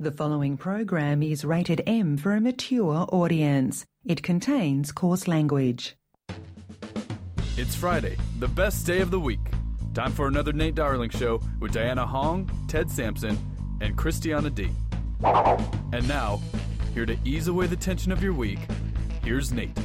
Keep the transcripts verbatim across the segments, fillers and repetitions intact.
The following program is rated M for a mature audience. It contains coarse language. It's Friday, the best day of the week. Time for another Nate Darling Show with Diana Hong, Ted Sampson, and Christiana D. And now, here to ease away the tension of your week, here's Nate.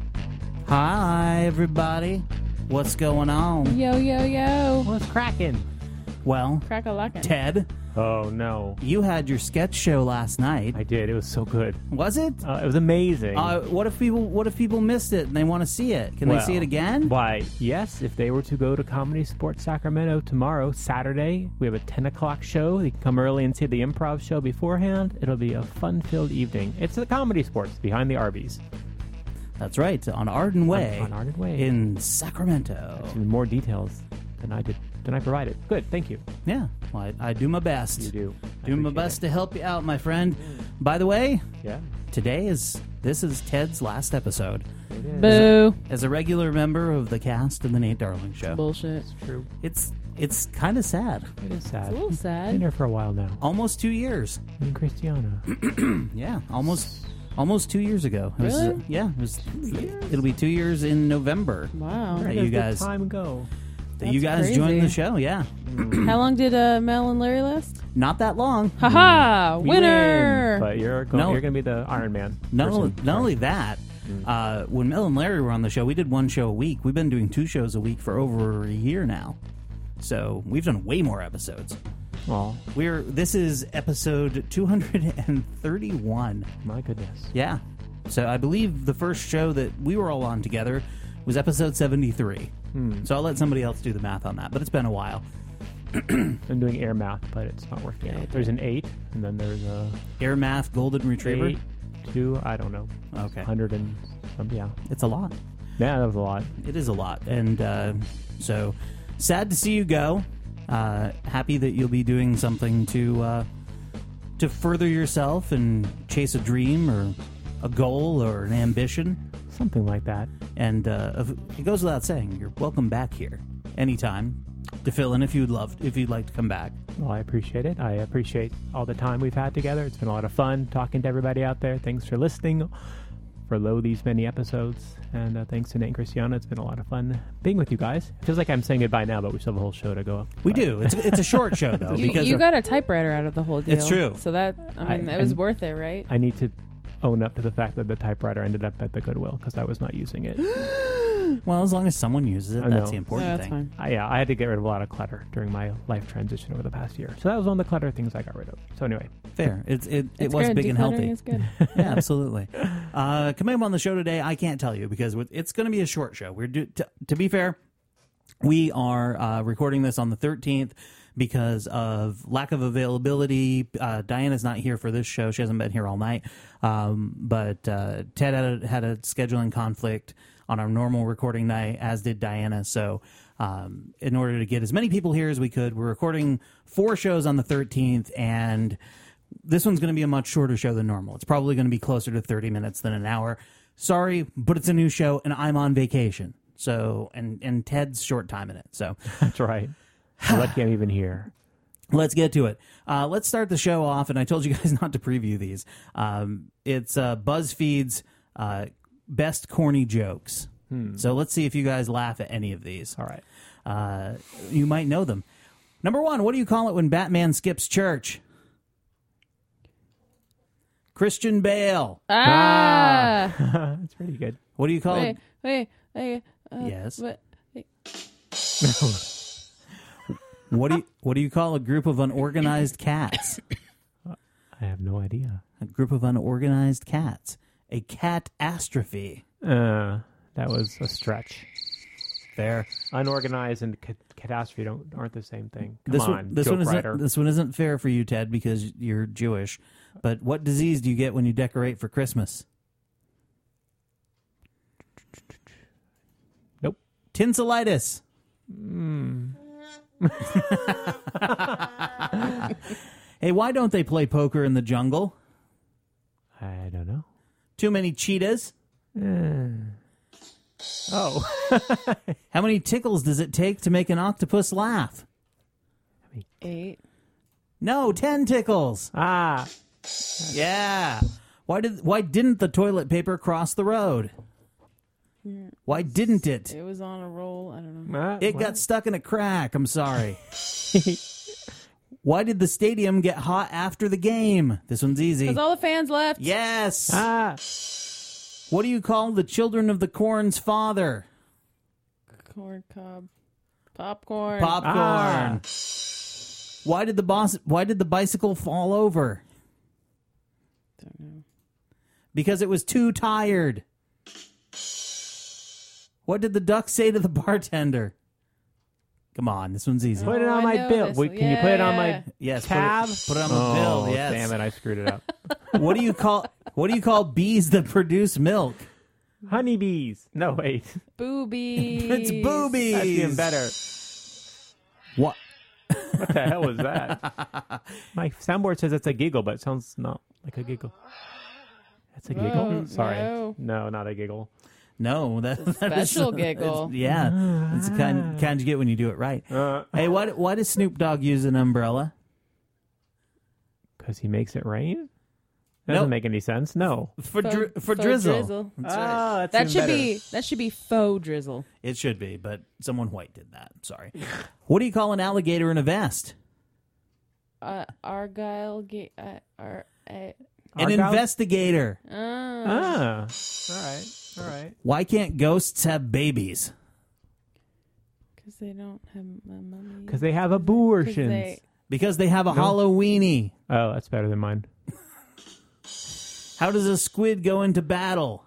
Hi, everybody. What's going on? Yo, yo, yo. What's cracking? Well, Crack-a-lackin'. Ted, Oh, no. you had your sketch show last night. I did. It was so good. Was it? Uh, it was amazing. Uh, what if people What if people missed it and they want to see it? Can Well, they see it again? Why, yes, if they were to go to Comedy Sports Sacramento tomorrow, Saturday, we have a ten o'clock show. They can come early and see the improv show beforehand. It'll be a fun-filled evening. It's the Comedy Sports behind the Arby's. That's right, on Arden Way. On, on Arden Way. In Sacramento. Some more details than I did. Than I provided. Good, thank you. Yeah, well, I, I do my best. You do. I Do my appreciate best it. to help you out, my friend. By the way, Yeah. today is this is Ted's last episode. It is. Boo. As a regular member of the cast of the Nate Darling Show. Bullshit. True. It's it's kind of sad. It is sad. It's a little Been sad. here for a while now. Almost two years. And Christiana. Yeah, almost almost two years ago. It was, Really? uh, yeah, it was. It'll be two years in November. Wow. Right. Where you does guys- the time go? That you That's guys joined crazy. the show. Yeah, How long did uh, Mel and Larry last? not that long. Haha! We Winner! But you're going, No. you're going to be the Iron Man. Not person. only, not only that, uh, when Mel and Larry were on the show, we did one show a week. We've been doing two shows a week for over a year now, so we've done way more episodes. Aw, We're this is episode two hundred thirty-one. my goodness. Yeah, so I believe the first show that we were all on together was episode seventy-three. Hmm. So I'll let somebody else do the math on that, but it's been a while. I'm doing air math, but it's not working out. There's an eight, and then there's a Air Math Golden Retriever. eight, two, I don't know, Okay, hundred and some, yeah. it's a lot. Yeah, that was a lot. It is a lot, and uh, so sad to see you go. Uh, happy that you'll be doing something to uh, to further yourself and chase a dream or a goal or an ambition. Something like that. And uh, if- it goes without saying, you're welcome back here anytime to fill in if you'd love if you'd like to come back. Well, I appreciate it. I appreciate all the time we've had together. It's been a lot of fun talking to everybody out there. Thanks for listening for lo these many episodes. And uh, thanks to Nate and Christiana. It's been a lot of fun being with you guys. It feels like I'm saying goodbye now, but we still have a whole show to go. We But- do. It's it's a short show though You, because you got a typewriter out of the whole deal. It's true. So that, I mean, I- it was and- worth it, right? I need to own up to the fact that the typewriter ended up at the Goodwill because I was not using it. well, as long as someone uses it, I that's know. the important No, that's thing. fine. I, yeah, I had to get rid of a lot of clutter during my life transition over the past year. So that was one of the clutter things I got rid of. So anyway, Fair. It's it, it It's was good. big and Decluttering healthy. is good. Yeah, absolutely. Uh, coming up on the show today, I can't tell you because it's going to be a short show. We're do, to, to be fair, we are uh, recording this on the thirteenth because of lack of availability. Uh, Diana's not here for this show; she hasn't been here all night. Um, but uh, Ted had a, had a scheduling conflict on our normal recording night, as did Diana. So, um, in order to get as many people here as we could, we're recording four shows on the thirteenth, and this one's going to be a much shorter show than normal. It's probably going to be closer to thirty minutes than an hour. Sorry, but it's a new show, and I'm on vacation. So, and, and Ted's short time in it. So that's right. I'm lucky I'm even here. let's get to it. Uh, let's start the show off, and I told you guys not to preview these. Um, it's uh, BuzzFeed's uh, best corny jokes. Hmm. So let's see if you guys laugh at any of these. All right. Uh, you might know them. Number one, what do you call it when Batman skips church? Christian Bale. Ah! That's pretty good. What do you call Wait, it? wait, wait. Uh, Yes. What? Wait. What do you what do you call a group of unorganized cats? I have no idea. A group of unorganized cats. A catastrophe. Uh, that was a stretch. There. Unorganized and ca- catastrophe don't aren't the same thing. Come This on, one, this joke one isn't writer. this one isn't fair for you, Ted, because you're Jewish. But what disease do you get when you decorate for Christmas? Nope. Tinselitis. Mm. Hey, why don't they play poker in the jungle? I don't know. Too many cheetahs. Uh. Oh. How many tickles does it take to make an octopus laugh? Eight. No, ten tickles. Ah. Yeah. Why did why didn't the toilet paper cross the road? Why didn't it? It was on a roll. I don't know. Uh, It what? got stuck in a crack. I'm sorry. Why did the stadium get hot after the game? This one's easy. Because all the fans left. Yes. Ah, What do you call the children of the corn's father? Corn cob. Popcorn. Popcorn. Ah. Why did the boss? Why did the bicycle fall over? Don't know. Because it was too tired. What did the duck say to the bartender? Come on, this one's easy. put it Oh, on I my know bill. this Wait, one. can you put it on Yeah. my Yes, tab? Put it, put it on the oh, bill. Yes. damn it! I screwed it up. What do you call? What do you call bees that produce milk? Honeybees. No, wait. Boobies. It's boobies. That's even better. What? What the hell was that? My soundboard says it's a giggle, but it sounds not like a giggle. That's a giggle? Whoa, Sorry. no. No, not a giggle. No, that, that is- special giggle. it's- yeah, it's the kind kind you get when you do it right. Uh, Hey, why why does Snoop Dogg use an umbrella? Because he makes it rain? That doesn't Nope. make any sense. No. For Faux- dri- for faux drizzle. drizzle. That's right. Oh, that's That even should better. be that should be faux drizzle. It should be, but someone white did that. Sorry. What do you call an alligator in a vest? Uh, Argyle. Ga- uh, ar- uh, An Argyle? investigator. uh, Ah. All right. All right. Why can't ghosts have babies? Because they don't have a mummy. Because they have 'Cause abortions. they- Because they have a Halloweeny. Oh, that's better than mine. How does a squid go into battle?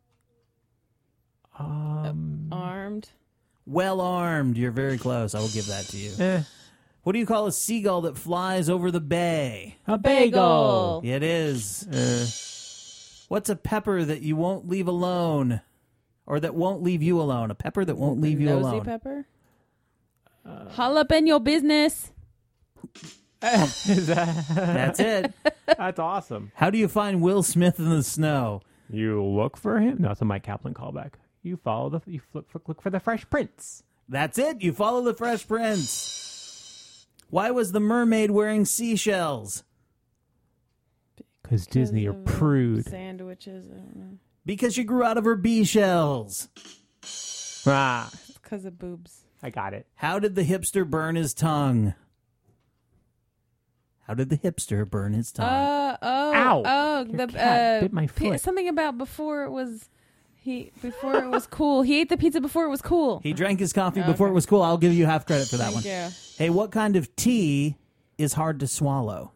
Um, armed. Well armed. You're very close. I will give that to you. eh. What do you call a seagull that flies over the bay? A Bagel. bagel. It is. Eh. What's a pepper that you won't leave alone? Or that won't leave you alone? A pepper that won't leave you Nosy alone. pepper. Jalapeno business. Is that, That's it. that's awesome. How do you find Will Smith in the snow? You look for him? No, it's a Mike Kaplan callback. You follow the, you look, look, look for the Fresh Prince. That's it. You follow the Fresh Prince. Why was the mermaid wearing seashells? Because Disney are Because of prude. Sandwiches. I don't know. Because she grew out of her bee shells. Ah, It's because of boobs. I got it. How did the hipster burn his tongue? How did the hipster burn his tongue? Uh oh. Ow. Oh, Your the cat uh, bit my pi- foot. something about before it was he before it was cool. He ate the pizza before it was cool. he drank his coffee Okay. before it was cool. I'll give you half credit for that Thank one. you. Hey, what kind of tea is hard to swallow?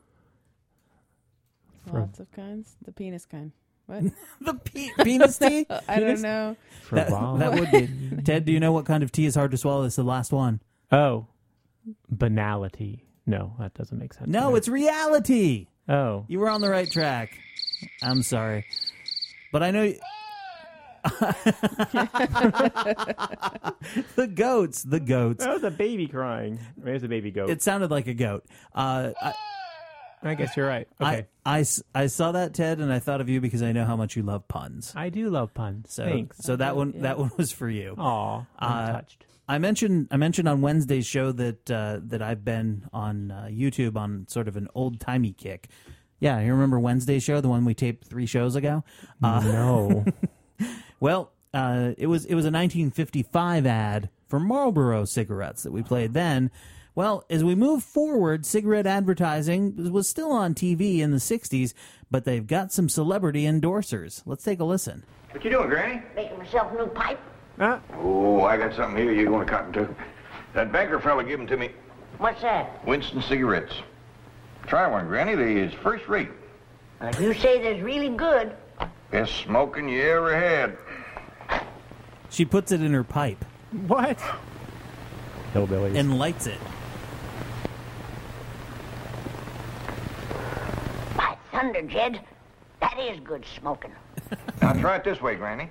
Lots of kinds. The penis kind. What? The pe- penis tea? I don't know. That, Frivolity. that would be. Ted, do you know what kind of tea is hard to swallow? It's the last one. Oh, banality. No, that doesn't make sense. No, it's reality. Oh. You were on the right track. I'm sorry. But I know. You... the goats. The goats. That was a baby crying. There's a baby goat. It sounded like a goat. Uh, I, I guess you're right. Okay. I, I s- I saw that, Ted, and I thought of you because I know how much you love puns. I, do love puns. So, Thanks. so that one yeah. that one was for you. Aw, I'm Uh, touched. I mentioned I mentioned on Wednesday's show that uh, that I've been on uh, YouTube on sort of an old timey kick. Yeah, you remember Wednesday's show, the one we taped three shows ago? Uh, no. well, uh, it was it was a nineteen fifty-five ad for Marlboro cigarettes that we played then. Well, as we move forward, cigarette advertising was still on T V in the sixties, but they've got some celebrity endorsers. Let's take a listen. What you doing, Granny? Making myself a new pipe. Ah, Oh, I got something here you're going to cotton to. That banker fella gave them to me. What's that? Winston cigarettes. Try one, Granny. They is first rate. Now, if you say they're really good, Best smoking you ever had. She puts it in her pipe what? Hillbillies. and lights it. by thunder, Jed, that is good smoking. Now try it this way, Granny.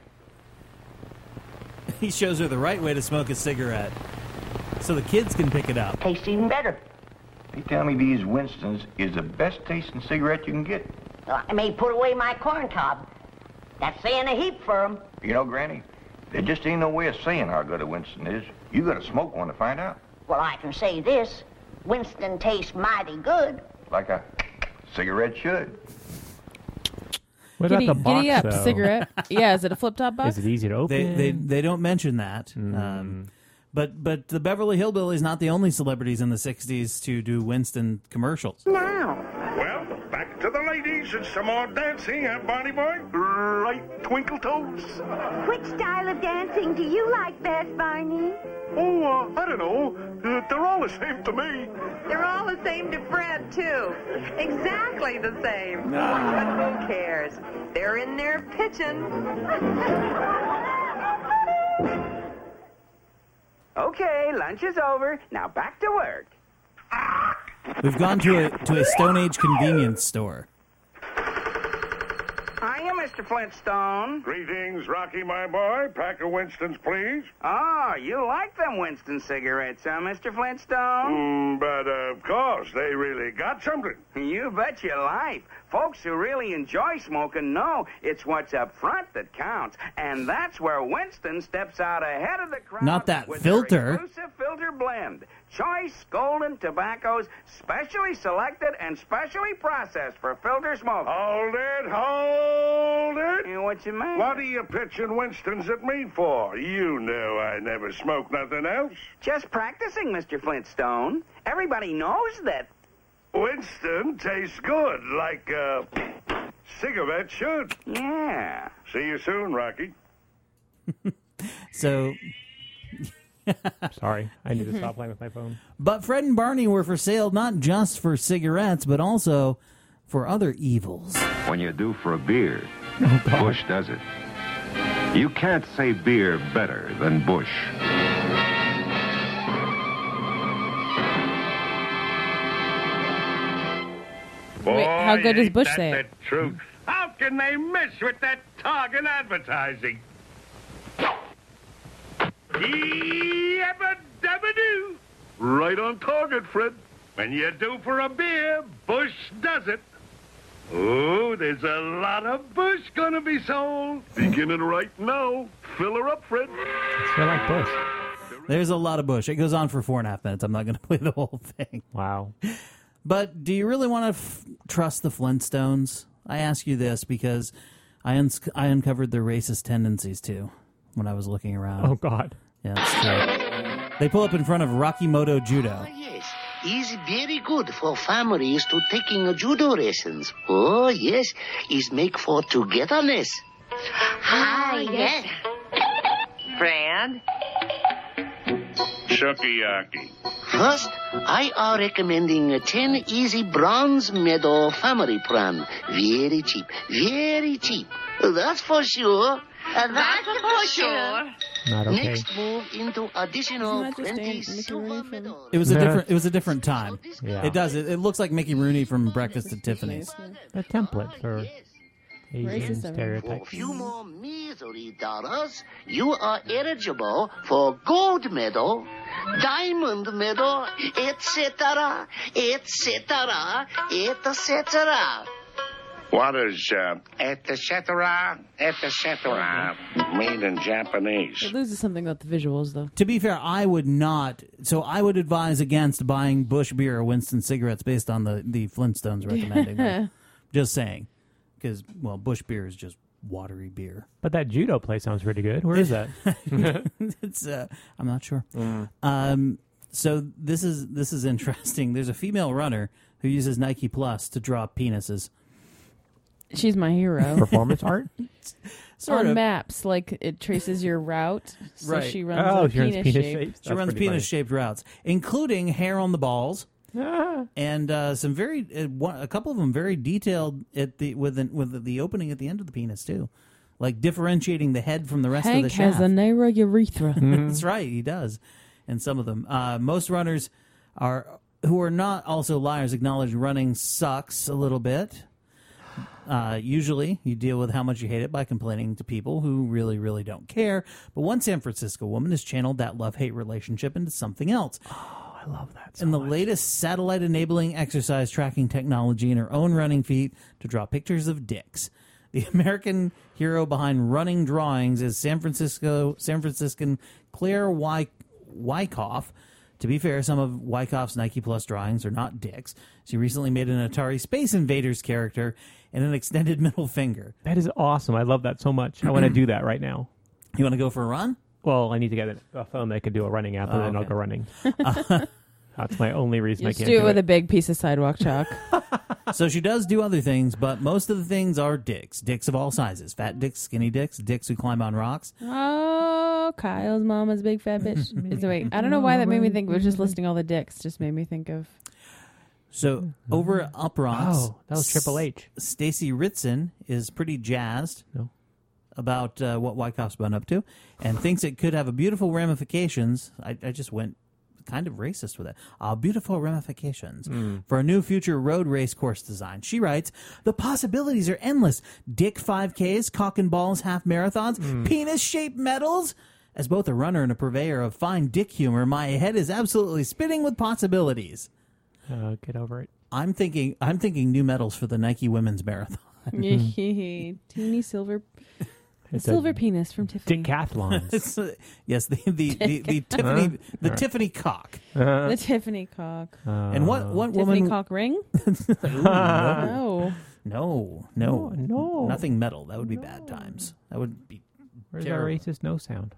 He shows her the right way to smoke a cigarette so the kids can pick it up. Tastes even better. He tell me these Winstons is the best tasting cigarette you can get. Well, I may put away my corn cob. That's saying a heap for 'em. You know, Granny, there just ain't no way of saying how good a Winston is. You got to smoke one to find out. Well, I can say this. Winston tastes mighty good. Like a cigarette should. What Giddy, about the box, giddy up though? cigarette. Yeah, is it a flip top box? Is it easy to open? They they they don't mention that. Mm. Um, but but the Beverly Hillbillies not the only celebrities in the sixties to do Winston commercials. Well, back to the ladies and some more dancing, huh, Barney boy? Right, twinkle toes. Which style of dancing do you like best, Barney? Oh, uh, I don't know. Uh, they're all the same to me. They're all the same to Fred, too. Exactly the same. But who cares? They're in there pitching. Okay, lunch is over. Now back to work. We've gone to a to a Stone Age convenience store. Hiya, Mister Flintstone. Greetings, Rocky, my boy. Pack of Winstons, please. Oh, you like them Winston cigarettes, huh, Mister Flintstone? Mm, but, uh, of course, they really got something. You bet your life. Folks who really enjoy smoking know it's what's up front that counts. And that's where Winston steps out ahead of the crowd. Not that with filter. Their exclusive filter blend. Choice golden tobaccos, specially selected and specially processed for filter smoking. Hold it, hold it. You know what you mean? What are you pitching Winstons at me for? You know I never smoke nothing else. Just practicing, Mister Flintstone. Everybody knows that. Winston tastes good, like a uh, cigarette should. Yeah. See you soon, Rocky. So, Sorry, I need to stop playing with my phone. but Fred and Barney were for sale not just for cigarettes, but also for other evils. When you're due for a beer, Bush does it. You can't say beer better than Bush. Wait, how good does Bush say it? The truth. How can they mess with that target advertising? Yabba dabba doo. Right on target, Fred. When you're due for a beer, Bush does it. Oh, there's a lot of Bush gonna be sold. Beginning right now. Fill her up, Fred. I feel like Bush. There's a lot of Bush. It goes on for four and a half minutes. I'm not going to play the whole thing. Wow. But do you really want to f- trust the Flintstones? I ask you this because I un- I uncovered their racist tendencies too when I was looking around. Oh, God. Yeah, that's true. They pull up in front of Rocky Moto Judo. Yes, it's very good for families to taking a judo lessons. Oh, yes, it's make for togetherness. Ah, yes. Fred? Sukiyaki. First, I are recommending a ten easy bronze medal family plan. Very cheap, very cheap. That's for sure. That's for sure. Not okay. Next, move into additional Isn't that just plenty Mickey silver Rooney from- medals. It was a different. It was a different time. Yeah. It does. It, it looks like Mickey Rooney from Breakfast at Tiffany's. A template for Asian Racism. For a stereotypes. few more measly dollars, you are eligible for gold medal, diamond medal, et cetera, et cetera, et cetera. What is, uh, et cetera, et cetera, mean in Japanese? It loses something about the visuals, though. To be fair, I would not. So I would advise against buying Bush beer or Winston cigarettes based on the, the Flintstones recommending them. Just saying. Because, well, Bush beer is just watery beer. But that judo place sounds pretty good. Where is that? It's uh, I'm not sure. Mm. Um, so this is this is interesting. There's a female runner who uses Nike Plus to draw penises. She's my hero. Performance art? Sort On of. maps, like it traces your route. So Right. she runs Oh, a she runs penis, penis shape. shapes? She That's runs pretty funny. penis-shaped routes, including hair on the balls. Ah. And uh, some very, uh, one, a couple of them very detailed at the with the, with the opening at the end of the penis too, like differentiating the head from the rest Hank of the shaft. has a narrow urethra. That's right, he does. And some of them, uh, most runners are who are not also liars acknowledge running sucks a little bit. Uh, usually, you deal with how much you hate it by complaining to people who really, really don't care. But one San Francisco woman has channeled that love-hate relationship into something else. I love that so And the much. latest satellite-enabling exercise tracking technology in her own running feet to draw pictures of dicks. The American hero behind running drawings is San Francisco, San Franciscan Claire Wy- Wyckoff. To be fair, some of Wyckoff's Nike Plus drawings are not dicks. She recently made an Atari Space Invaders character and an extended middle finger. That is awesome. I love that so much. I want to do that right now. You want to go for a run? Well, I need to get a phone that can do a running app, and Oh, then I'll okay. go running. That's my only reason I Just can't do do it with it. a big piece of sidewalk chalk. So she does do other things, but most of the things are dicks. Dicks of all sizes. Fat dicks, skinny dicks, dicks who climb on rocks. Oh, Kyle's mama's big fat bitch. So wait, I don't know why that made me think. It was just listing all the dicks. Just made me think of. So over at Up Rocks, Oh, that was Triple H. Stacy Ritson is pretty jazzed No. about uh, what Wyckoff's been up to and thinks it could have a beautiful ramifications. I, I just went kind of racist with it. Uh, beautiful ramifications for a new future road race course design. She writes, the possibilities are endless. Dick five Ks, cock and balls half marathons, penis-shaped medals. As both a runner and a purveyor of fine dick humor, my head is absolutely spinning with possibilities. Uh, get over it. I'm thinking I'm thinking new medals for the Nike Women's Marathon. Teeny silver, the It's a silver penis from Tiffany. Decathlons. It's, uh, yes, the the, the, the Tiffany Uh-huh. the All right. Tiffany cock. Uh, The Tiffany cock. And what what Tiffany woman? cock ring? Ooh, No. no, no, No, no. nothing metal. That would be bad times. That would be Where's terrible. our racist no sound?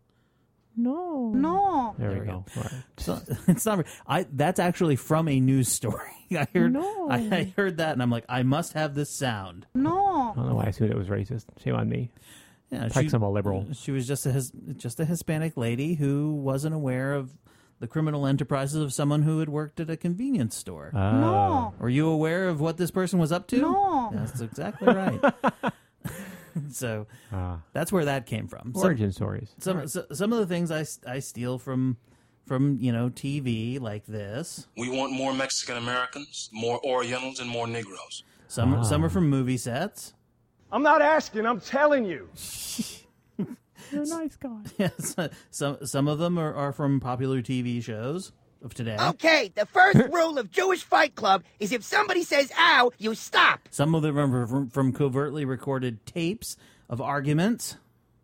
No. No. There, There we we go. go. All right. So, it's not. I that's actually from a news story. I heard. No. I, I heard that, and I'm like, I must have this sound. No. I don't know why I assumed it was racist. Shame on me. Yeah, Like some a liberal. She was just a his, just a Hispanic lady who wasn't aware of the criminal enterprises of someone who had worked at a convenience store. Uh, No. Were you aware of what this person was up to? No. That's exactly right. So Ah. that's where that came from. Some- Origin stories. Some so, some of the things I, I steal from from you know T V like this. We want more Mexican Americans, more Orientals, and more Negroes. Some Ah. some are from movie sets. I'm not asking, I'm telling you. You're a nice guy. Yes, some some of them are, are from popular T V shows of today. Okay, the first rule of Jewish Fight Club is if somebody says ow, you stop. Some of them are from, from covertly recorded tapes of arguments.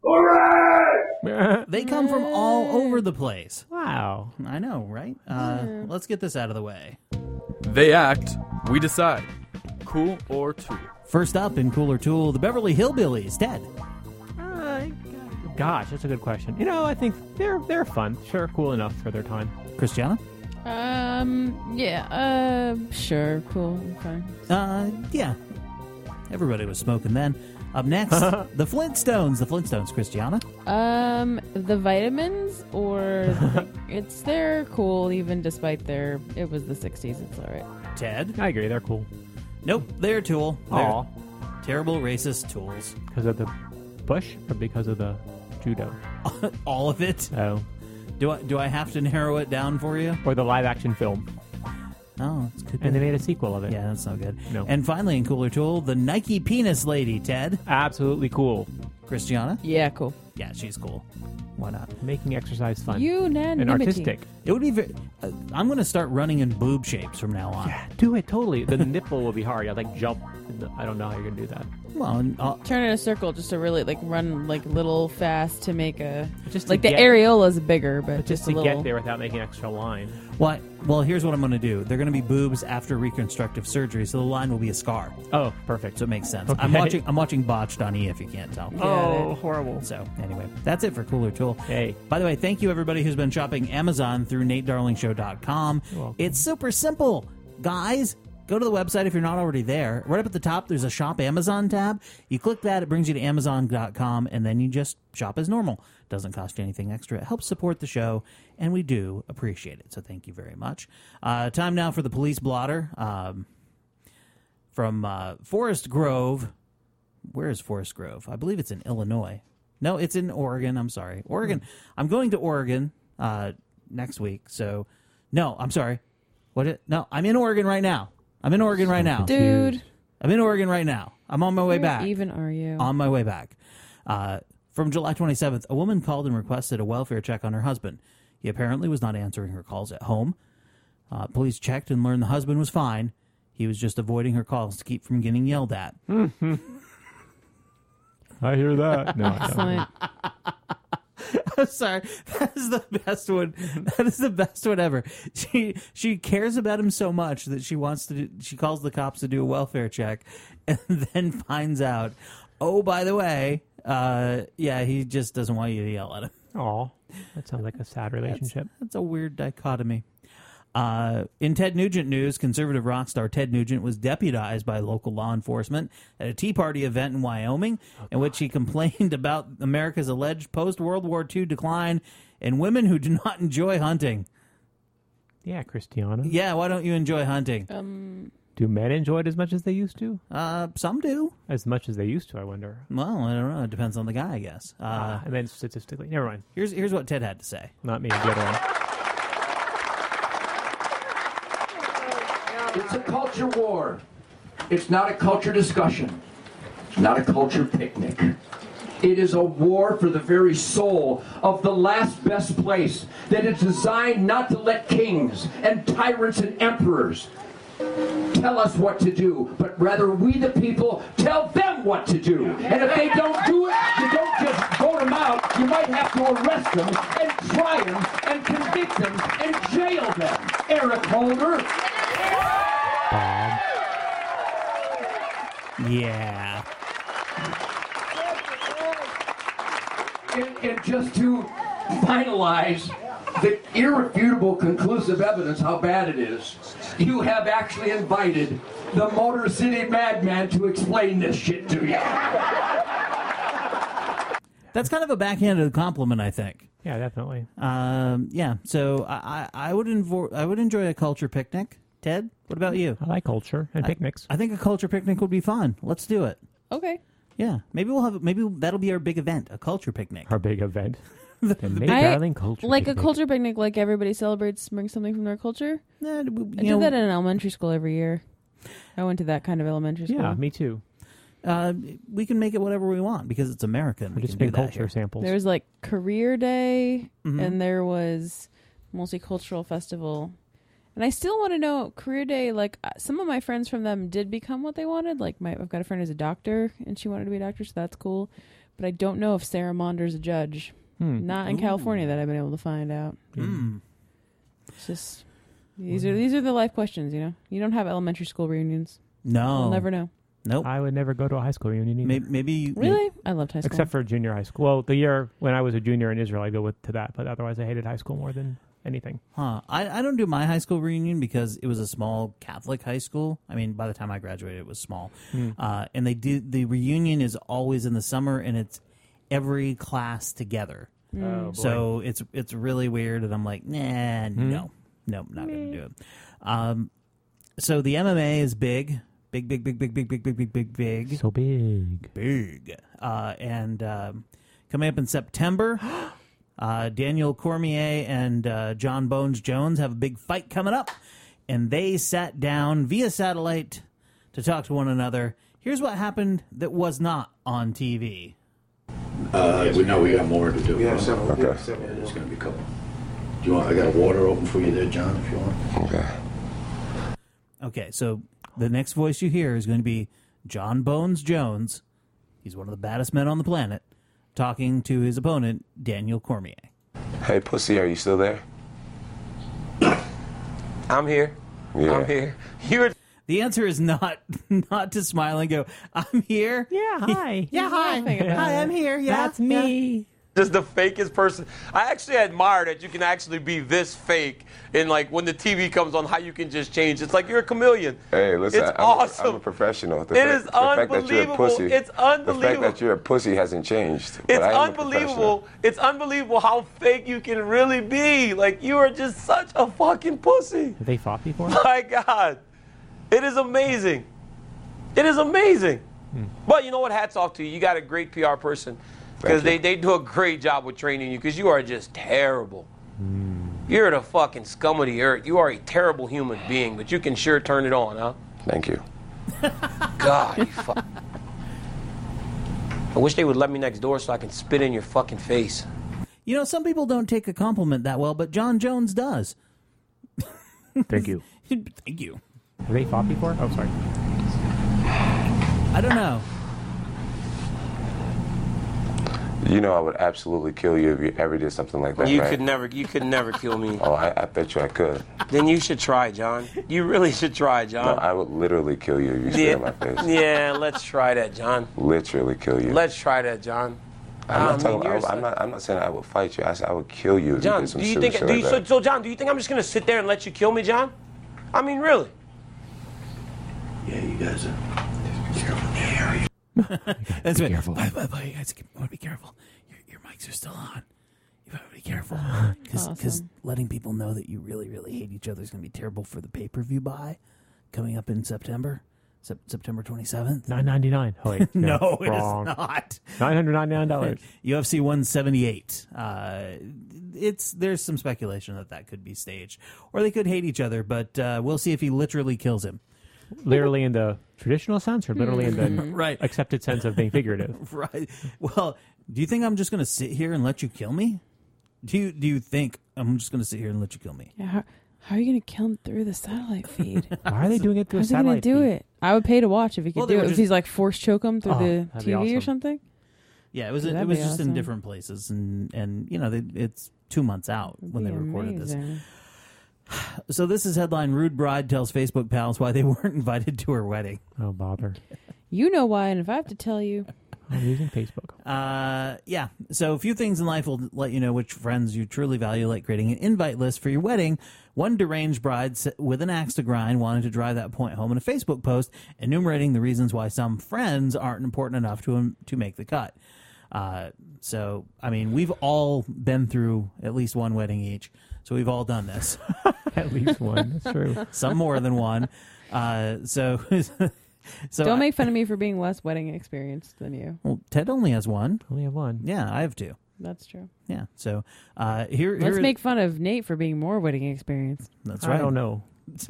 They come from all over the place. Wow. I know, right? Uh, let's get this out of the way. They act, we decide. Cool or Tool? First up in Cooler Tool, the Beverly Hillbillies. Ted. Uh, gosh, that's a good question. You know, I think they're they're fun. Sure, cool enough for their time. Christiana? Um. Yeah. Uh. Sure. Cool. Fine. Uh, yeah. Everybody was smoking then. Up next, the Flintstones. The Flintstones, Christiana. Um. The Vitamins, or the, it's they're cool even despite their. It was the sixties. It's all right. Ted. I agree, they're cool. Nope, they're Tool. They're Aw. terrible racist tools. Because of the Bush or because of the judo? All of it. Oh. Do I do I have to narrow it down for you? Or the live action film. Oh, it's good. And they made a sequel of it. Yeah, that's no good. No. And finally, in Cooler Tool, the Nike Penis Lady, Ted. Absolutely cool. Christiana? Yeah. Cool. Yeah, she's cool. Why not? Making exercise fun. Unanimity. And artistic. It would be very... Uh, I'm going to start running in boob shapes from now on. Yeah, do it, totally. The nipple will be hard. I'd like jump. I don't know how you're going to do that. Well, and I'll, Turn in a circle just to really like run like little fast to make a Just to like the get- areola's bigger, but, But just a to little. get there without making an extra line. well, well, here's what I'm going to do. They're going to be boobs after reconstructive surgery, so the line will be a scar. Oh, perfect. So it makes sense. Okay. I'm watching I'm watching Botched on E! If you can't tell. Oh, horrible. So anyway, that's it for Cooler Tool. Hey. By the way, thank you everybody who's been shopping Amazon through Nate Darling Show dot com. You're welcome. It's super simple, guys. Go to the website if you're not already there. Right up at the top, there's a Shop Amazon tab. You click that, it brings you to Amazon dot com, and then you just shop as normal. Doesn't cost you anything extra. It helps support the show, and we do appreciate it. So thank you very much. Uh, time now for the police blotter um, from uh, Forest Grove. Where is Forest Grove? I believe it's in Illinois. No, it's in Oregon. I'm sorry. Oregon. Hmm. I'm going to Oregon uh, next week. So, no, I'm sorry. What? It, no, I'm in Oregon right now. I'm in Oregon right now. Dude. I'm in Oregon right now. I'm on my way Where back. even are you? On my way back. Uh, from July twenty-seventh, a woman called and requested a welfare check on her husband. He apparently was not answering her calls at home. Uh, police checked and learned the husband was fine. He was just avoiding her calls to keep from getting yelled at. I hear that. No, I don't. Excellent. I'm sorry. That is the best one. That is the best one ever. She she cares about him so much that she wants to. Do, she calls the cops to do a welfare check, and then finds out. Oh, by the way, uh, yeah, he just doesn't want you to yell at him. Aw, that sounds like a sad relationship. That's, that's a weird dichotomy. Uh, in Ted Nugent news, conservative rock star Ted Nugent was deputized by local law enforcement at a Tea Party event in Wyoming, oh, in which he complained about America's alleged post-World War Two decline and women who do not enjoy hunting. Yeah, Christiana. Yeah, why don't you enjoy hunting? Um, do men enjoy it as much as they used to? Uh, some do. As much as they used to, I wonder. Well, I don't know. It depends on the guy, I guess. Uh, ah, and then statistically, never mind. Here's here's what Ted had to say. Not me, the other one. It's a culture war. It's not a culture discussion. It's not a culture picnic. It is a war for the very soul of the last best place that is designed not to let kings and tyrants and emperors tell us what to do, but rather we the people tell them what to do. And if they don't do it, you don't just vote them out. You might have to arrest them and try them and convict them and jail them. Eric Holder. Bob. Yeah. And, and just to finalize the irrefutable conclusive evidence how bad it is, you have actually invited the Motor City Madman to explain this shit to you. That's kind of a backhanded compliment, I think. Yeah, definitely. Um, yeah, so I, I, I would invo- I would enjoy a culture picnic. Ted, what about you? I like culture and picnics. I, I think a culture picnic would be fun. Let's do it. Okay. Yeah, maybe we'll have. Maybe that'll be our big event, a culture picnic. Our big event. the, the big I, darling culture like picnic. a culture picnic, like everybody celebrates, brings something from their culture. Yeah, I you did know, that in elementary school every year. I went to that kind of elementary school. Yeah, me too. Uh, we can make it whatever we want because it's American. We We just can do make that culture here. samples. There was like Career Day, Mhm. and there was Multicultural Festival. And I still want to know, Career Day, like, uh, some of my friends from them did become what they wanted. Like, my I've got a friend who's a doctor, and she wanted to be a doctor, so that's cool. But I don't know if Sarah Maunder's a judge. Hmm. Not in Ooh. California that I've been able to find out. Mm. It's just, these are these are the life questions, you know? You don't have elementary school reunions. No, You'll never know. Nope. I would never go to a high school reunion either. Maybe, maybe you, Really? I loved high school. Except for junior high school. Well, the year when I was a junior in Israel, I go with to that. But otherwise, I hated high school more than anything. Huh. I, I don't do my high school reunion because it was a small Catholic high school. I mean, by the time I graduated, it was small. Hmm. Uh, and they do the reunion is always in the summer, and it's every class together. Oh, boy. So it's it's really weird, and I'm like, nah, Hmm? no, no, not gonna do it. Um, so the M M A is big, big, big, big, big, big, big, big, big, big, big, So big. big. Uh, and um, coming up in September. Uh, Daniel Cormier and uh, John Bones Jones have a big fight coming up, and they sat down via satellite to talk to one another. Here's what happened that was not on T V. Uh, we know we got more to do. We have huh? several. Okay. We have several. Yeah, there's going to be a couple. Do you want? I got a water open for you there, John, if you want. Okay. Okay, so the next voice you hear is going to be John Bones Jones. He's one of the baddest men on the planet, talking to his opponent, Daniel Cormier. Hey, pussy, are you still there? I'm here. Yeah. I'm here. You're. The answer is not not to smile and go, I'm here. Yeah, hi. Yeah, hi. Hi, I'm here. Yeah, That's me. Just the fakest person. I actually admire that you can actually be this fake, and like when the T V comes on, how you can just change. It's like you're a chameleon. Hey, listen, It's I'm, awesome. A, I'm a professional. The It fa- is the fact that you're a unbelievable. pussy, It's The fact unbelievable. that you're a pussy hasn't changed. but It's I am a unbelievable. It's unbelievable how fake you can really be. Like you are just such a fucking pussy. Have they fought before? My God, it is amazing. It is amazing. Hmm. But you know what? Hats off to you. You got a great P R person. Because they, they do a great job with training you, because you are just terrible. Hmm. You're the fucking scum of the earth. You are a terrible human being, but you can sure turn it on, huh? Thank you. God, you fuck. I wish they would let me next door so I can spit in your fucking face. You know, some people don't take a compliment that well, but John Jones does. Thank you. Thank you. Have they fought before? Oh, sorry. I don't know. You know I would absolutely kill you if you ever did something like that, You right? could never, you could never kill me. Oh, I, I bet you I could. Then you should try, John. You really should try, John. No, I would literally kill you if you spit yeah. in my face. Yeah, let's try that, John. Literally kill you. Let's try that, John. I'm I not talking. mean, you're About, I'm not. I'm not saying I would fight you. I said I would kill you if John, you did some do you stupid think? shit Do you, like so, that. so, John, do you think I'm just gonna sit there and let you kill me, John? I mean, really? Yeah, you guys are. That's be right. careful. Bye, bye, bye. You guys want to be careful. Your, your mics are still on. You better be careful. Because Awesome. letting people know that you really, really hate each other is going to be terrible for the pay-per-view buy coming up in September. Sep- September twenty-seventh. nine ninety-nine. Oh, wait. no, no, it wrong. is not. nine hundred ninety-nine dollars. U F C one seventy-eight. Uh, it's there's some speculation that that could be staged, or they could hate each other. But uh, we'll see if he literally kills him. Literally in the traditional sense, or literally in the Right. accepted sense of being figurative? Right. Well, do you think I'm just going to sit here and let you kill me? Do you do you think I'm just going to sit here and let you kill me? Yeah, how, how are you going to kill him through the satellite feed? Why are they doing it through How's a he going satellite to do feed? it? I would pay to watch if he could Well, they do were it. If just- he's like force choke him through Oh, the that'd T be V or awesome. something. Yeah, it was That'd it was be just in awesome. different places, and and you know they, it's two months out when they Be recorded this. amazing. So this is headline: Rude bride tells Facebook pals why they weren't invited to her wedding. Oh, bother. You know why, and if I have to tell you, I'm using Facebook. Uh, yeah. So a few things in life will let you know which friends you truly value, like creating an invite list for your wedding. One deranged bride s- with an axe to grind wanted to drive that point home in a Facebook post, enumerating the reasons why some friends aren't important enough to um, to make the cut. Uh, so I mean, we've all been through at least one wedding each, so we've all done this. At least one. That's true. Some more than one. Uh, so. So don't I- make fun of me for being less wedding experienced than you. Well, Ted only has one. Only have one. Yeah, I have two. That's true. Yeah. So uh, here, Let's here make fun of Nate for being more wedding experienced. That's I right. don't know.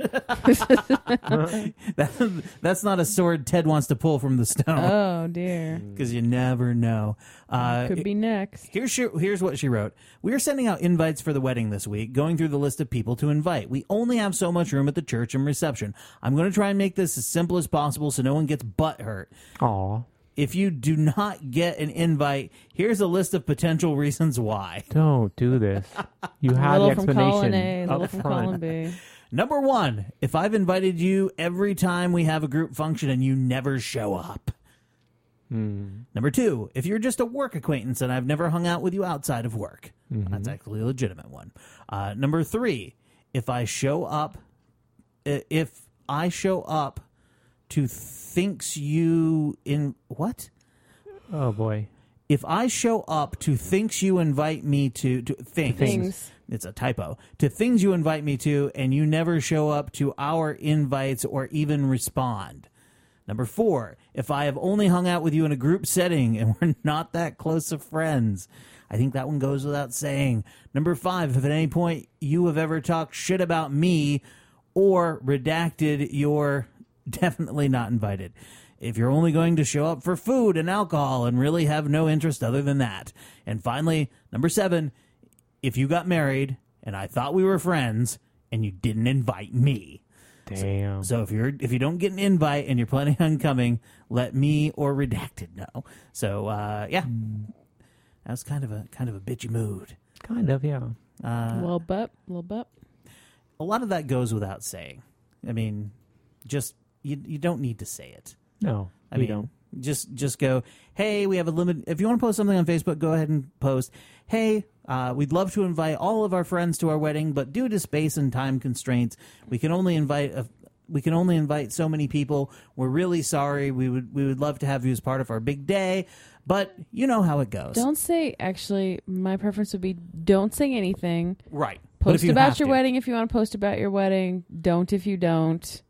that, that's not a sword Ted wants to pull from the stone. Oh dear. Because you never know. Uh, Could be next. Here's she, here's what she wrote. We are sending out invites for the wedding this week, going through the list of people to invite. We only have so much room at the church and reception. I'm going to try and make this as simple as possible so no one gets butt hurt. Aw. If you do not get an invite, here's a list of potential reasons why. Don't do this. You have Little the from column explanation A, little up from front. column B. Number one, if I've invited you every time we have a group function and you never show up. Mm. Number two, if you're just a work acquaintance and I've never hung out with you outside of work. Mhm. That's actually a legitimate one. Uh, number three, if I show up, i- if I show up to thinks you in what? Oh boy. If I show up to things you invite me to, to things, Things. it's a typo, to things you invite me to, and you never show up to our invites or even respond. Number four, if I have only hung out with you in a group setting and we're not that close of friends. I think that one goes without saying. Number five, if at any point you have ever talked shit about me or redacted, you're definitely not invited. If you're only going to show up for food and alcohol and really have no interest other than that. And finally, number seven, if you got married and I thought we were friends and you didn't invite me. Damn. So, so if you're if you don't get an invite and you're planning on coming, let me or redacted know. So uh, yeah, that was kind of a kind of a bitchy mood. Kind of, yeah. Uh, little butt, little butt. a lot of that goes without saying. I mean, just you you don't need to say it. No, I you mean, don't. just just go, hey, we have a limit. If you want to post something on Facebook, go ahead and post, hey, uh, we'd love to invite all of our friends to our wedding, but due to space and time constraints, we can only invite a, we can only invite so many people. We're really sorry. We would we would love to have you as part of our big day, but you know how it goes. Don't say. Actually, my preference would be don't say anything. Right. But if Post you about have your to. wedding if you want to post about your wedding. Don't if you don't.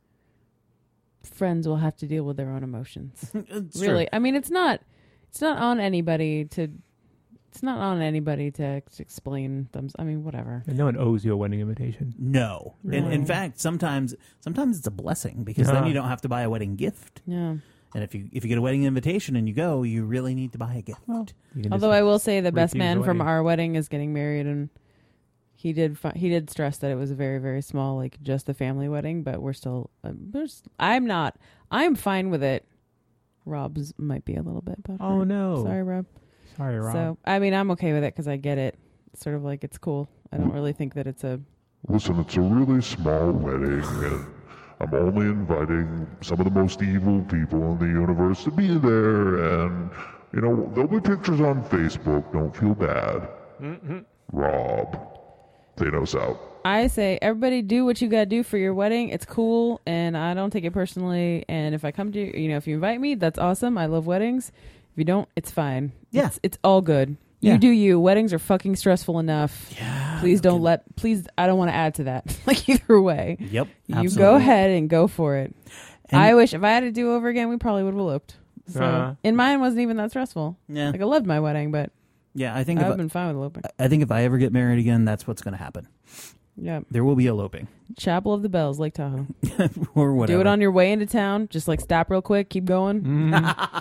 Friends will have to deal with their own emotions. It's really, true. I mean, it's not. It's not on anybody to. It's not on anybody to ex- explain them. I mean, whatever. And no one owes you a wedding invitation. No. In, in Really? fact, sometimes sometimes it's a blessing because then Uh-huh. you don't have to buy a wedding gift. Yeah. And if you if you get a wedding invitation and you go, you really need to buy a gift. You can Although just I will say the best refuse man the from wedding. our wedding is getting married, and he did fi- he did stress that it was a very very small, like just a family wedding. But we're still um, there's I'm not I'm fine with it. Rob's might be a little bit, but Oh no. sorry, Rob. Sorry, Rob. So, I mean, I'm okay with it because I get it. It's sort of like it's cool. I don't really think that it's a... Listen, it's a really small wedding, and I'm only inviting some of the most evil people in the universe to be there, and, you know, there'll be pictures on Facebook. Don't feel bad. Mm-hmm. Rob. Thanos out. I say, everybody do what you got to do for your wedding. It's cool, and I don't take it personally. And if I come to you, you know, if you invite me, that's awesome. I love weddings. If you don't, it's fine. Yeah. It's, it's all good. Yeah. You do you. Weddings are fucking stressful enough. Yeah. Please don't let, please, I don't want to add to that. Like, either way. Yep. You absolutely. go ahead and go for it. And I wish, if I had to do over again, we probably would have eloped. So, Uh. and mine wasn't even that stressful. Yeah. Like, I loved my wedding, but Yeah, I think I've if I- been fine with eloping. I think if I ever get married again, that's what's going to happen. Yeah. There will be eloping. Chapel of the Bells, Lake Tahoe. Or whatever. Do it on your way into town. Just like stop real quick, keep going.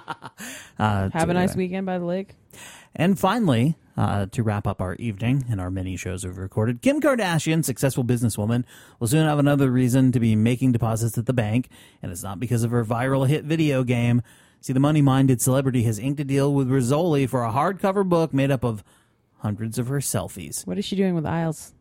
Uh, Have to, a nice uh, weekend by the lake. And finally, uh, to wrap up our evening and our many shows we've recorded, Kim Kardashian, successful businesswoman, will soon have another reason to be making deposits at the bank, and it's not because of her viral hit video game. See, the money-minded celebrity has inked a deal with Rizzoli for a hardcover book made up of hundreds of her selfies. What is she doing with Isles?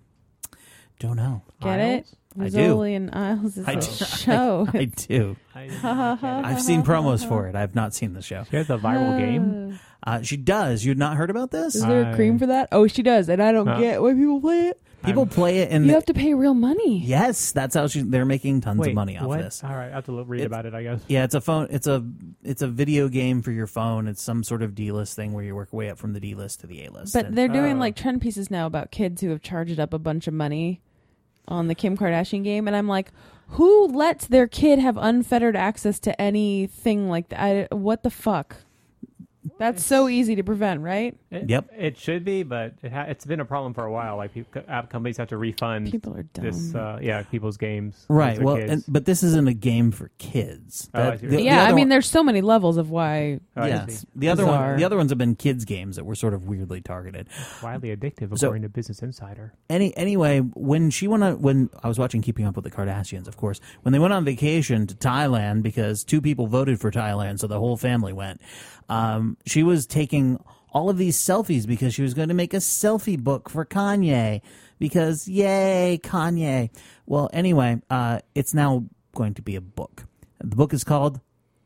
Don't know. Get Isles? it? I do. Rizzoli and Isles is I a do. show. I do. I've seen promos for it. I've not seen the show. She has a viral game? Uh, she does. You'd not heard about this? Is there a cream for that? Oh, she does, and I don't Uh, get why people play it. People play it, and You the- have to pay real money. yes, that's how she, they're making tons Wait, of money off what? this. All right, I have to look, read It's- about it, I guess. Yeah, it's a phone. It's a it's a video game for your phone. It's some sort of D list thing where you work way up from the D list to the A list. But And- they're doing like trend pieces now about kids who have charged up a bunch of money on the Kim Kardashian game, and I'm like, who lets their kid have unfettered access to anything like that? I, what the fuck? That's so easy to prevent, right? It, Yep. It should be, but it ha- it's been a problem for a while. Like people, app companies have to refund People are dumb. this, uh, yeah, people's games. right. with their Well, kids. and, but this isn't a game for kids. Oh, I That- see. the- the yeah, I other mean, one- there's so many levels of why. Oh, I yes. see. The other Bizarre. one. The other ones have been kids games that were sort of weirdly targeted. Widely addictive, So- according to Business Insider. Any anyway, when she went on, when I was watching Keeping Up with the Kardashians, of course, when they went on vacation to Thailand because two people voted for Thailand, so the whole family went. Um, she was taking all of these selfies because she was going to make a selfie book for Kanye. Because yay, Kanye! Well, anyway, uh, it's now going to be a book. The book is called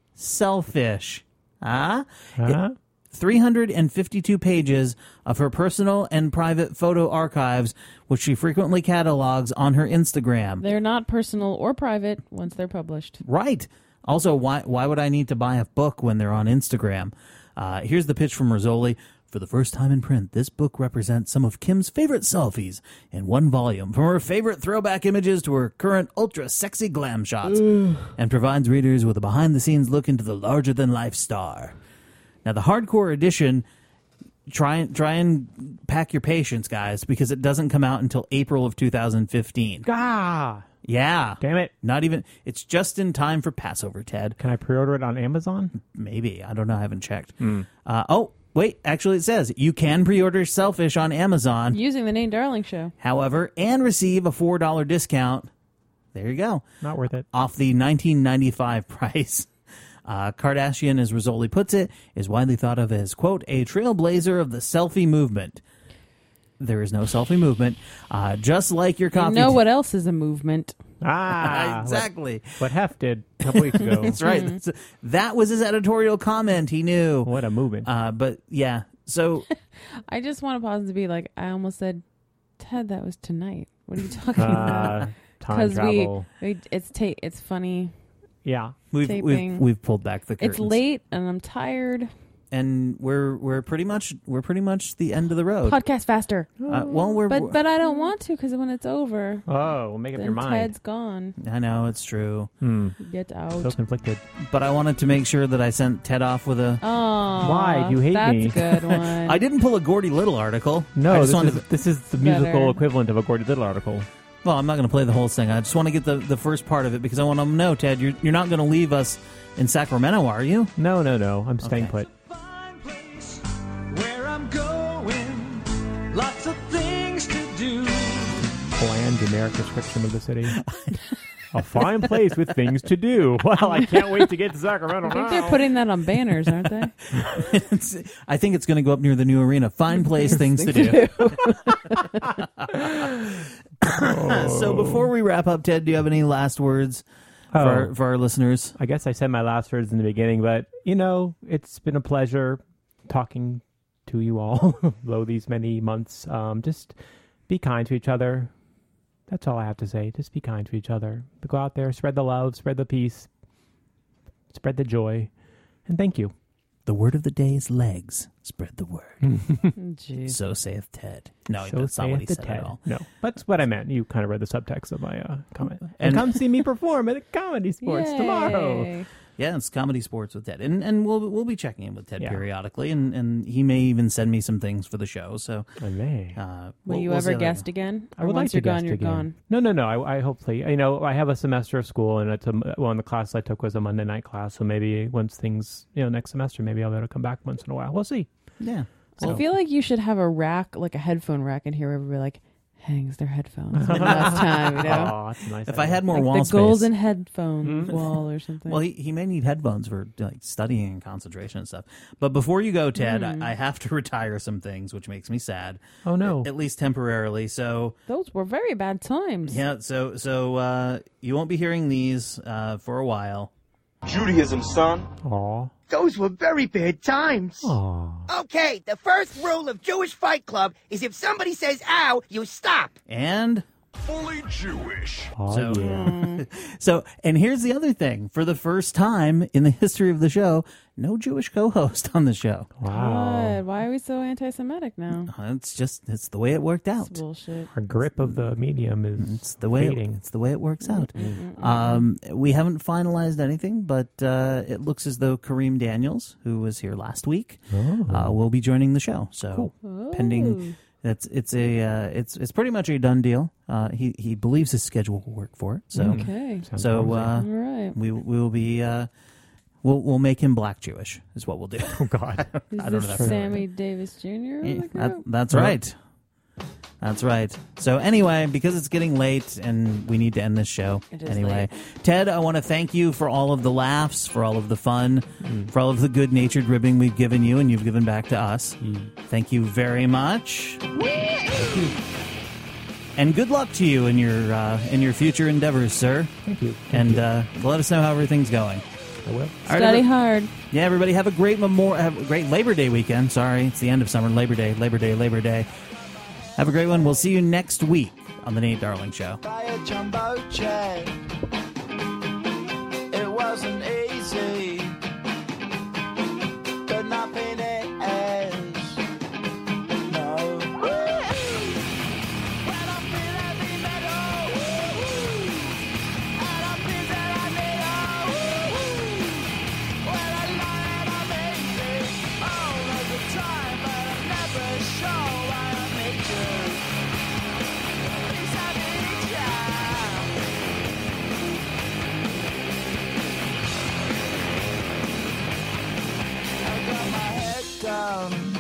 Selfish. Ah, Huh? three hundred fifty-two pages of her personal and private photo archives, which she frequently catalogs on her Instagram. They're not personal or private once they're published. Right. Also, why why would I need to buy a book when they're on Instagram? Uh, here's the pitch from Rizzoli. For the first time in print, this book represents some of Kim's favorite selfies in one volume, from her favorite throwback images to her current ultra-sexy glam shots, and provides readers with a behind-the-scenes look into the larger-than-life star. Now, the hardcore edition, try and try and pack your patience, guys, because it doesn't come out until April of two thousand fifteen. Ah, Yeah. damn it. Not even, it's just in time for Passover, Ted. Can I pre-order it on Amazon? Maybe. I don't know. I haven't checked. Hmm. Uh, oh, wait. Actually, it says you can pre-order Selfish on Amazon, Using the name Darling Show. however, and receive a four dollars discount. There you go. Not worth it. Off the nineteen ninety-five price. Uh, Kardashian, as Rizzoli puts it, is widely thought of as, quote, a trailblazer of the selfie movement. There is no selfie movement. Uh, just like your coffee. You know what else is a movement? Ah, exactly. What, what Hef did a couple weeks ago. That's right. That's- that was his editorial comment. He knew. What a movement. Uh, but yeah, so I just want to pause to be like, I almost said, Ted, that was tonight. What are you talking Uh, about? time travel. we, we, it's ta- it's funny. Yeah. we've Taping. we've we've pulled back the curtains. It's late and I'm tired. and we're we're pretty much we're pretty much the end of the road. Podcast faster. Uh, well, we're But but I don't want to because when it's over, Oh, well, make up then your mind. Ted's gone. I know it's true, Hmm. Get out. So conflicted. but I wanted to make sure that I sent Ted off with a. Oh, Why? Do you hate that's me? a good one. I didn't pull a Gordy Little article. No, I just this wanted is, to, this is the musical Better. equivalent of a Gordy Little article. well, I'm not going to play the whole thing. I just want to get the, the first part of it because I want to know, Ted, you're you're not going to leave us in Sacramento, are you? No, no, no. I'm staying Okay. put. Where I'm going, lots of things to do. Bland, generic description of the city. A fine place with things to do. Well, I can't wait to get to Sacramento I think now. they're putting that on banners, aren't they? It's- I think it's going to go up near the new arena. Fine place, things to do. So before we wrap up, Ted, do you have any last words for, Oh. our, for our listeners? I guess I said my last words in the beginning, but, you know, it's been a pleasure talking to you all low these many months. Um, just be kind to each other. That's all I have to say. Just be kind to each other. Go out there, spread the love, spread the peace, spread the joy, and thank you. The word of the day is legs. Spread the word. Jeez. So saith Ted. No, So that's not what he saith said the at Ted. all. No, that's what I meant. You kind of read the subtext of my uh, comment. And, And- come see me perform at the Comedy Sports Yay. tomorrow. Yeah, it's Comedy Sports with Ted, and and we'll we'll be checking in with Ted Yeah. periodically, and, and he may even send me some things for the show. So, I may. uh, Will we'll- you we'll ever see how that guest goes. again? I Or would once like to you're gone, guest you're again. gone. No, no, no. I, I hopefully, you know, I have a semester of school, and it's a well, the class I took was a Monday night class. So maybe once things, you know, next semester, maybe I'll be able to come back once in a while. We'll see. Yeah. I feel like you should have a rack, like a headphone rack in here where everybody like hangs their headphones one last time, you know? Oh, that's a nice. If I had more like wall the space, golden headphone wall or something. well, he, he may need headphones for like studying and concentration and stuff. But before you go, Ted, Mm. I, I have to retire some things, which makes me sad. Oh no! At, at least temporarily. So Those were very bad times. yeah, so so uh, you won't be hearing these uh, for a while. Judaism, son. Aw. Those were very bad times. Aw. Okay, the first rule of Jewish Fight Club is if somebody says ow, you stop. And Fully Jewish. Oh, so, yeah. so, and here's the other thing: for the first time in the history of the show, no Jewish co-host on the show. Wow. God, why are we so anti-Semitic now? It's just it's the way it worked out. It's bullshit. Our grip of the medium is It's the way it, fading. it's the way it works out. Um, we haven't finalized anything, but uh, it looks as though Kareem Daniels, who was here last week, uh, will be joining the show. So pending, it's it's a uh, it's it's pretty much a done deal. Uh, he he believes his schedule will work for it. So Okay. Sounds so uh, All right. we we will be. Uh, We'll we'll make him black Jewish is what we'll do. Oh God. Is I don't this know. If Sammy Davis Junior Yeah, of the that, group? that's Yeah. right. That's right. So anyway, because it's getting late and we need to end this show It is anyway. Ted, I want to thank you for all of the laughs, for all of the fun, for all of the good-natured ribbing we've given you and you've given back to us. Thank you very much. And good luck to you in your uh, in your future endeavors, sir. Thank you. And uh, let us know how everything's going. I will. All right, Study every- hard. Yeah, everybody have a great memorial, have a great Labor Day weekend. Sorry, it's the end of summer. Labor Day, Labor Day, Labor Day. Have a great one. We'll see you next week on the Nate Darling Show. Buy a jumbo jet. It wasn't easy, but nothing is. No. When I feel heavy metal, and I feel that I need a when I lie and I'm easy all of the time, but I never show I need you. Please I need ya. I got my head down.